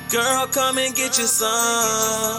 Girl, come and get you some.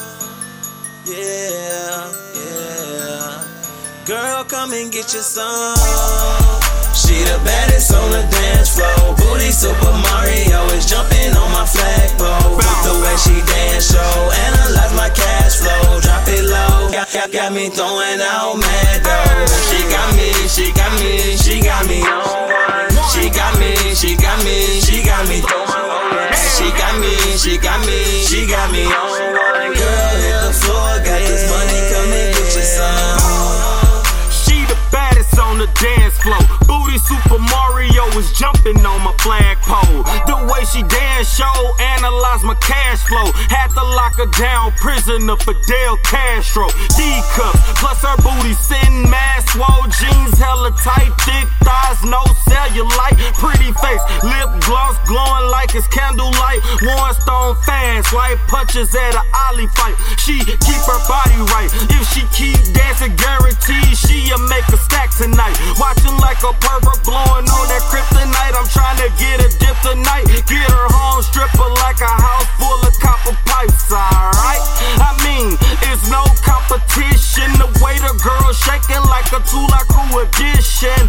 Yeah, yeah. Girl, come and get you some. She the baddest on the dance floor. Booty Super Mario is jumping on my flagpole. With the way she dance, show analyze my cash flow. Drop it low, got me throwing out mad dough. She got me, she got me, she got me on one. She got me, she got me, she got me throwing one. She got me, she got me, she got me on one. Girl, hit the floor, got this money, come and get you some. She the baddest on the dance floor. Booty Super Mario is jumping on my flagpole. The way she dance, show analyze my cash flow. Had to lock her down, prisoner Fidel Castro. D-cups, plus her booty sitting mad swole. Jeans hella tight, thick thighs, no cellulite. Pretty face, lip gloss glowing like it's candlelight. One stone fast, like punches at an ollie fight. She keep her body right. If she keep dancing, guaranteed she'll make a stack tonight. Watching like a pervert blowing on that kryptonite. I'm trying to get a dip tonight. Get her home, strip her like a house full of copper pipes, alright? I mean, it's no competition. The way the girl shaking like a Tula Crew edition.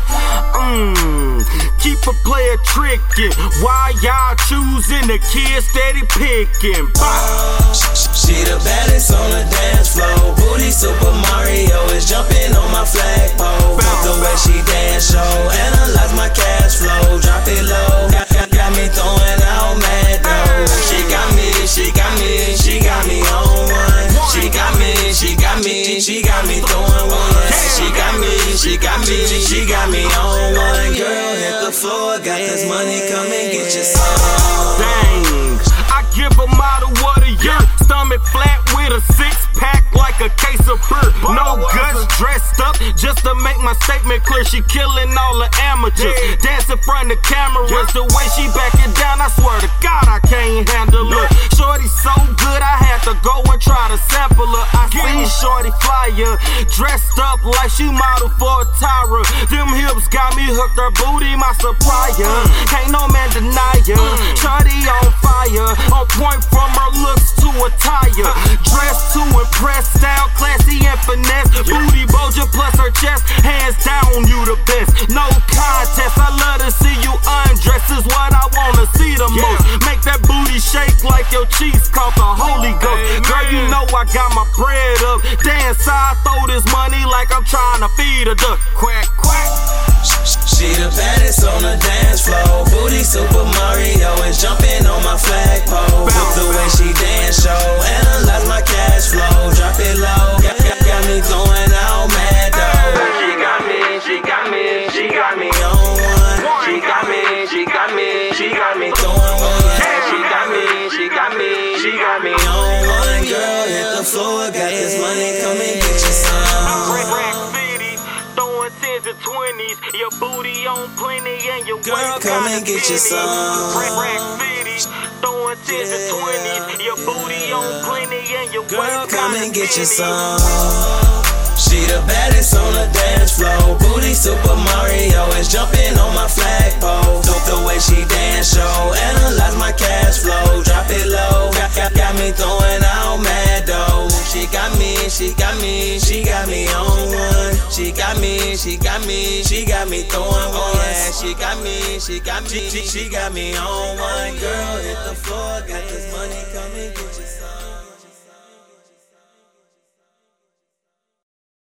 Keep a player tricking. Why y'all choosing the kid steady picking? She the baddest on the dance floor. Booty Super Mario is jumping on my flagpole. With the way she dance, show analyze my cash flow. Drop it low, got me throwing out mad dough. She got me, she got me, she got me on one. She got me, she got me, she got me throwing one. She got me, she got me, she got me on one. Girl, hit the floor, got this money, come and get you some. Dang, I give a model what a year. Stomach flat with a six-pack like a case of beer. No guts, dressed up just to make my statement clear. She killing all the amateurs. Dance in front of cameras. The way she back it down, I swear to God I can't handle her. Shorty so good I had to go and try to sample her. I see Shorty flyer, dressed up like she modeled for a Tyra. Them hips got me hooked, her booty my supplier. Can't no man deny her. Shorty on fire, on point from her looks to attire. Dressed to impress, style classy and finesse. Booty bulger plus her chest, hands down you the best. No contest, I love to see you undress. Is what I wanna see the most. Make that booty shake like your cheeks caught the Holy Ghost. Girl, you know I got my bread up. Dance, I throw this money like I'm trying to feed a duck. Quack, quack. She the baddest on the dance floor. Booty Super Mario is jumping on my flagpole. With the way she dance, show analyze my cash flow. Drop it low, got me throwing out mad dough. She got me, she got me, she got me on one. She got me, she got me, she got me throwing one. She got me, she got me, she got me on one. Girl, hit the floor, got this money, come and get you some. Throwing 10s and 20s, your booty on plenty and your girl, come and get you some. Throwing 10s and 20s, your booty on plenty and your girl, come and get you some. She the baddest on the dance floor. Booty Super Mario is jumping on my flagpole. The way she dance, show analyze my cash flow. Drop it low, got me throwing out mad dough. She got me, she got me, she got me on one. She got me, she got me, she got me throwing one. She got me, she got me, she got me on one. Girl, hit the floor, got this money, come and get you some.